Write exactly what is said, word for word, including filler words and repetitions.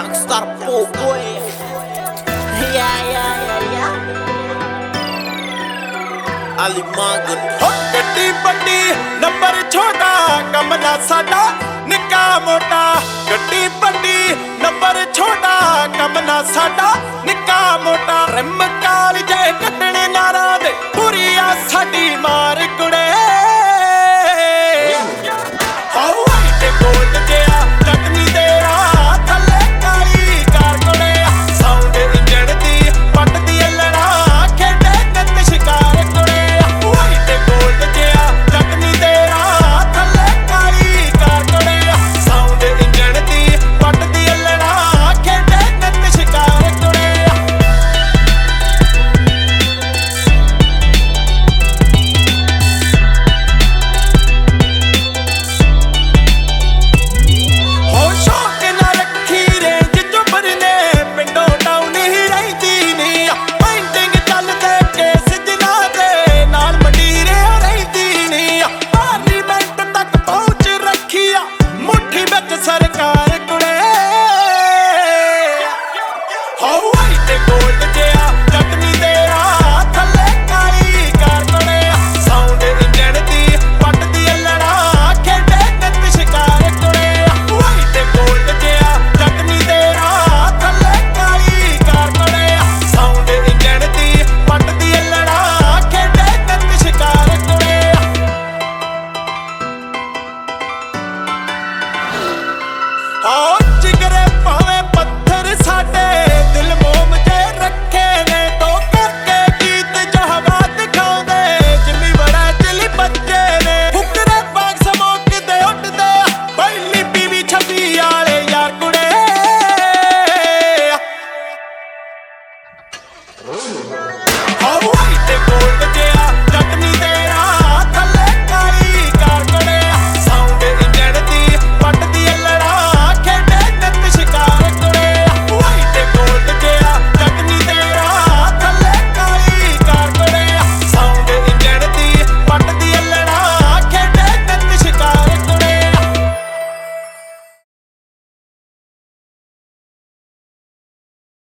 rockstar po boy. Yeah, yeah, yeah, yeah. Ali Magan. ਗੱਡੀ ਵੱਡੀ number ਛੋਟਾ ਕੰਮ ਨਾ ਸਾਡਾ ਨਿੱਕਾ ਮੋਟਾ ਗੱਡੀ ਵੱਡੀ ਨੰਬਰ ਛੋਟਾ ਕੰਮ ਨਾ ਸਾਡਾ ਨਿੱਕਾ ਮੋਟਾ ਰਿਮ ਕਾਲ ਜੇ ਕੱਟਣੇ ਨਾਰਾਂ ਦੇ ਪੂਰੀ ਆ ਸਾਡੀ ਮਾਰ ਕੁੜੇ ਹਾਉ ਤੇ ਗੋਲਡ ਜਿਹਾ ਚਟਨੀ ਦੇ ਆ ਥੱਲੇ ਕਾਲੀ ਕਾਰ ਕੁੜੇ ਸਾਊਂਡ ਇੰਜਣ ਦੀ ਪੱਟ ਦੀ ਲੜਾ ਖੇਡੇ ਨਿੱਤ ਸ਼ਿਕਾਰ ਕੁੜੇ ਹਾਉ ਤੇ ਗੋਲਡ ਜਿਹਾ ਚਟਨੀ ਦੇ ਆ ਥੱਲੇ ਕਾਲੀ ਕਾਰ ਕੁੜੇ ਸਾਊਂਡ ਇੰਜਣ ਦੀ ਪੱਟ ਦੀ ਲੜਾ ਖੇਡੇ ਨਿੱਤ ਸ਼ਿਕਾਰ ਕੁੜੇ ਸਰਕਾਰ ਕੁੜੇ ਹਾਉ ਤੇ ਗੋਲਡ ਜਿਹਾ ਚਟਨੀ ਦੇ ਆ ਥੱਲੇ ਕਾਲੀ ਕਾਰ ਕੁੜੇ ਸਾਊਂਡ ਇੰਜਣ ਦੀ ਪੱਟ ਦੀ ਲੜਾ ਖੇਡੇ ਨਿੱਤ ਸ਼ਿਕਾਰ ਕੁੜੇ ਹਾਉ ਤੇ ਗੋਲਡ ਜਿਹਾ ਚਟਨੀ ਦੇ ਆ ਥੱਲੇ ਕਾਲੀ ਕਾਰ ਕੁੜੇ ਸਾਊਂਡ ਇੰਜਣ ਦੀ ਪੱਟ ਦੀ ਲੜਾ ਖੇਡੇ ਨਿੱਤ ਸ਼ਿਕਾਰ ਕੁੜੇ ਆਓ ਜਿਗਰੇ ਭਾਵੇਂ ਪੱਥਰ ਸਾਡੇ ਦਿਲ ਮੋਮ ਜੇ ਰੱਖੇ ਨੇ ਤੋ ਕਰਕੇ ਗੀਤ ਜਹਵਾ ਦਿਖਾਉਂਦੇ ਜਿੰਮੀ ਬੜਾ ਚਲੀ ਬੱਚੇ ਨੇ ਫੁਕਰੇ ਬਾਗ ਸਮੋਕ ਦੇ ਉੱਡਦੇ ਪਹਿਲੀ ਪੀਵੀ ਛੱਬੀ ਵਾਲੇ ਯਾਰ ਕੁੜੇ ਆਓ ਤੇ